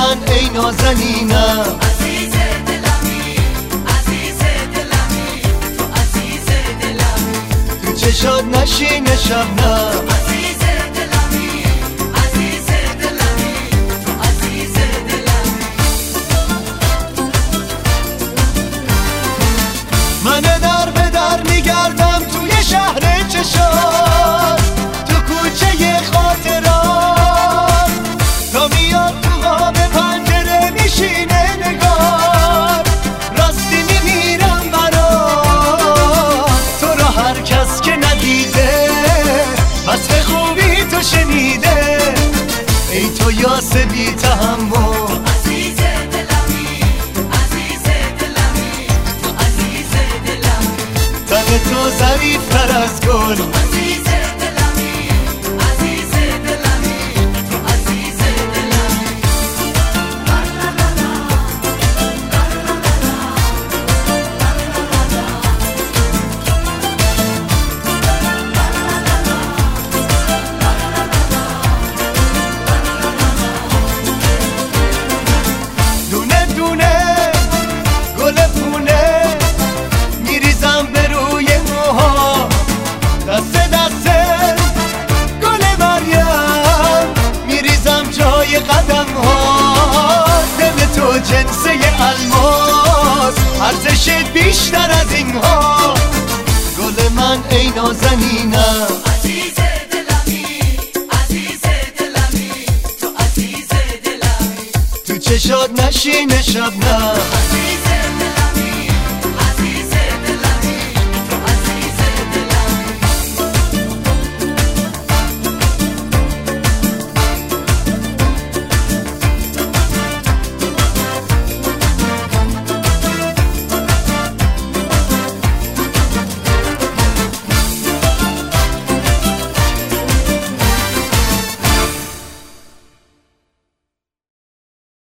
من ای نازنینم، عزیز دلمی، عزیز دلمی، تو عزیز دلمی، تو چشات نشینه شبنم، عزیز دلمی، عزیز دلمی، تو عزیز دلمی. من در به در میگردم توی شهر چشات، تو کوچه خاطرات، تا میاد تو قاب پنجره میشینه نگار، راستی میمیرم برات، تو را هر کس که ندیده وصف خوبی تو شنیده، ای تو یاس بی تحمل، عزیز دلمی، عزیز دلمی، تو عزیز دلمی، تن تو ظریفتر از گل، عزیز دلمی، عزیز دلمی، تو عزیز دلمی. دونه دونه گل پونه میریزم به روی موها، دسته دسته گل مریم میریزم جای قدم ها، دل تو جنسه الماس ارزشت بیشتر از اینها، گل من ای نازنینم، عزیز دلمی، عزیز دلمی، تو عزیز دلمی، تو چشات نشینه شبنم.